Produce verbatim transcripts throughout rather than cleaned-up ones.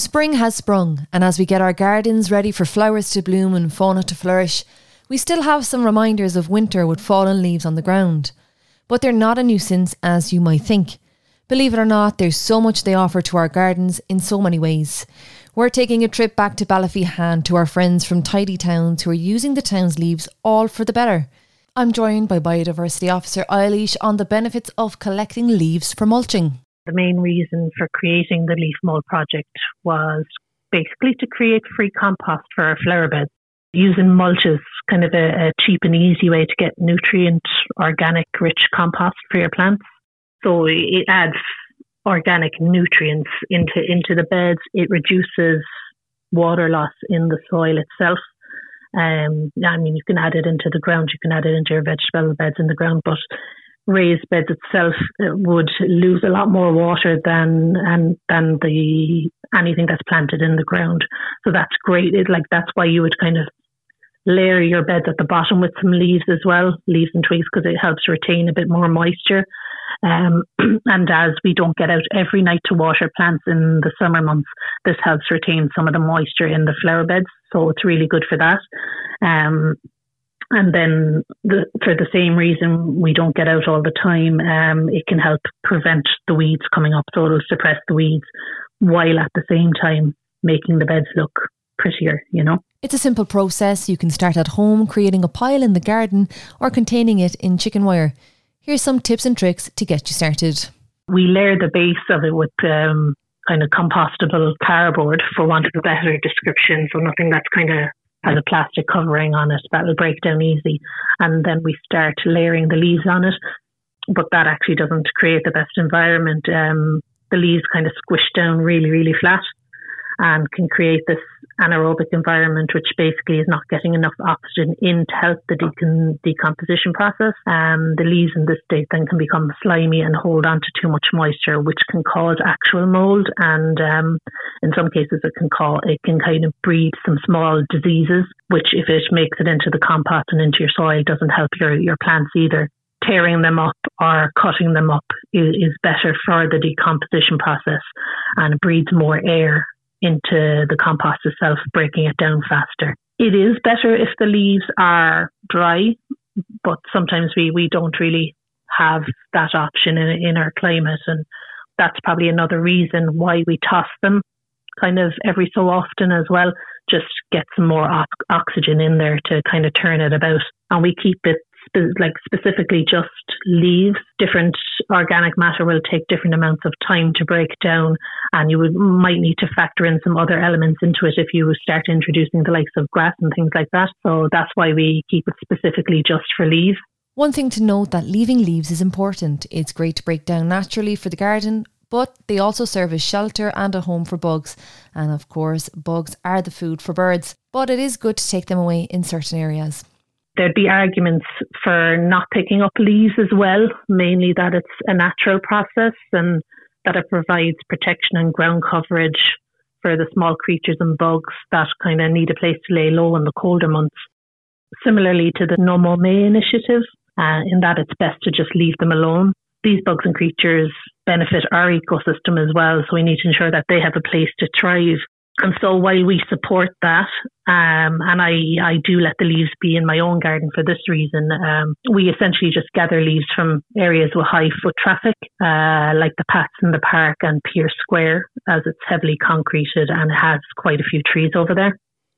Spring has sprung, and as we get our gardens ready for flowers to bloom and fauna to flourish, we still have some reminders of winter with fallen leaves on the ground. But they're not a nuisance as you might think. Believe it or not, there's so much they offer to our gardens in so many ways. We're taking a trip back to Ballyphehane to our friends from Tidy Towns who are using the town's leaves all for the better. I'm joined by Biodiversity Officer Eilish on the benefits of collecting leaves for mulching. The main reason for creating the Leaf Mould project was basically to create free compost for our flower beds. Using mulch is kind of a, a cheap and easy way to get nutrient, organic, rich compost for your plants. So it adds organic nutrients into, into the beds. It reduces water loss in the soil itself. Um, I mean, you can add it into the ground, you can add it into your vegetable beds in the ground, but raised beds itself would lose a lot more water than and than the anything that's planted in the ground. So that's great. It, like that's why you would kind of layer your beds at the bottom with some leaves as well, leaves and twigs, because it helps retain a bit more moisture. Um, and as we don't get out every night to water plants in the summer months, this helps retain some of the moisture in the flower beds. So it's really good for that. Um, and then the, for the same reason we don't get out all the time, um, it can help prevent the weeds coming up. So it'll suppress the weeds while at the same time making the beds look prettier, you know. It's a simple process. You can start at home, creating a pile in the garden or containing it in chicken wire. Here's some tips and tricks to get you started. We layer the base of it with um, kind of compostable cardboard, for want of a better description. So nothing that's kind of has a plastic covering on it that'll break down easy. And then we start layering the leaves on it. But that actually doesn't create the best environment. Um, the leaves kind of squish down really, really flat and can create this anaerobic environment, which basically is not getting enough oxygen in to help the decon- decomposition process. Um, the leaves in this state then can become slimy and hold on to too much moisture, which can cause actual mold. And um, in some cases, it can call it can kind of breed some small diseases, which if it makes it into the compost and into your soil, doesn't help your, your plants either. Tearing them up or cutting them up is, is better for the decomposition process and breathes more air into the compost itself, breaking it down faster. It is better if the leaves are dry, but sometimes we, we don't really have that option in, in our climate, and that's probably another reason why we toss them kind of every so often as well, just get some more o- oxygen in there to kind of turn it about. And we keep it spe- like specifically just leaves. Different organic matter will take different amounts of time to break down, and you would might need to factor in some other elements into it if you start introducing the likes of grass and things like that. So that's why we keep it specifically just for leaves. One thing to note, that leaving leaves is important. It's great to break down naturally for the garden, but they also serve as shelter and a home for bugs. And of course, bugs are the food for birds, but it is good to take them away in certain areas. There'd be arguments for not picking up leaves as well, mainly that it's a natural process and that it provides protection and ground coverage for the small creatures and bugs that kind of need a place to lay low in the colder months. Similarly to the No Mow May initiative, uh, in that it's best to just leave them alone. These bugs and creatures benefit our ecosystem as well, so we need to ensure that they have a place to thrive. And so while we support that, um, and I, I do let the leaves be in my own garden for this reason, um, we essentially just gather leaves from areas with high foot traffic, uh, like the paths in the park and Pierce Square, as it's heavily concreted and has quite a few trees over there.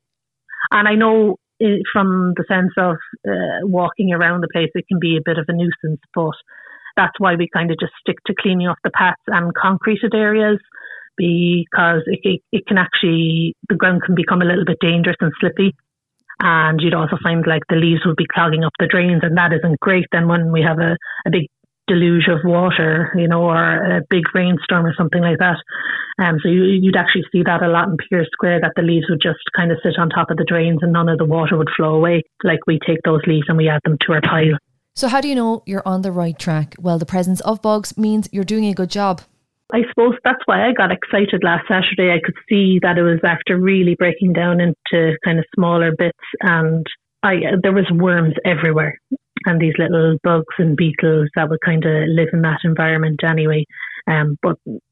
And I know it, from the sense of uh, walking around the place, it can be a bit of a nuisance, but that's why we kind of just stick to cleaning up the paths and concreted areas, because it, it, it can actually, the ground can become a little bit dangerous and slippy. And you'd also find like the leaves would be clogging up the drains, and that isn't great then when we have a, a big deluge of water, you know, or a big rainstorm or something like that. Um, so you, you'd actually see that a lot in Pierce Square, that the leaves would just kind of sit on top of the drains and none of the water would flow away. Like we take those leaves and we add them to our pile. So how do you know you're on the right track? Well, the presence of bugs means you're doing a good job. I suppose that's why I got excited last Saturday. I could see that it was after really breaking down into kind of smaller bits, and I there was worms everywhere, and these little bugs and beetles that would kind of live in that environment anyway. Um, but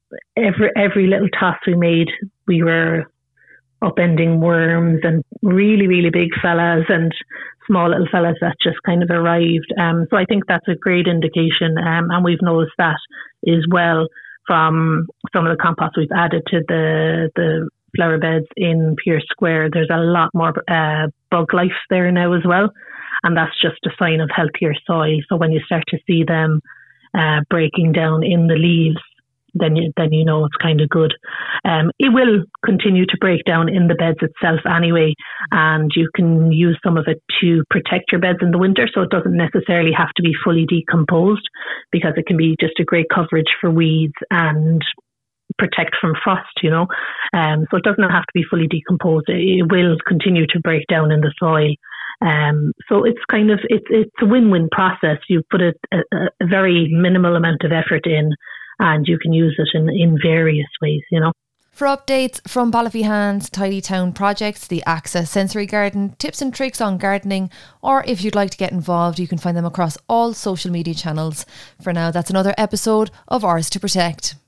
every every little toss we made, we were upending worms and really, really big fellas and small little fellas that just kind of arrived. Um, so I think that's a great indication. Um, and we've noticed that as well from some of the compost we've added to the the flower beds in Pierce Square. There's a lot more uh, bug life there now as well. And that's just a sign of healthier soil. So when you start to see them uh, breaking down in the leaves, then you, then you know it's kind of good. Um, it will continue to break down in the beds itself anyway, and you can use some of it to protect your beds in the winter, so it doesn't necessarily have to be fully decomposed, because it can be just a great coverage for weeds and protect from frost, you know. Um, so it doesn't have to be fully decomposed. It will continue to break down in the soil. Um, so it's kind of, it's it's a win-win process. You put a, a, a very minimal amount of effort in, and you can use it in, in various ways, you know. For updates from Ballyphehans Tidy Town projects, the Access Sensory Garden, tips and tricks on gardening, or if you'd like to get involved, you can find them across all social media channels. For now, that's another episode of Ours to Protect.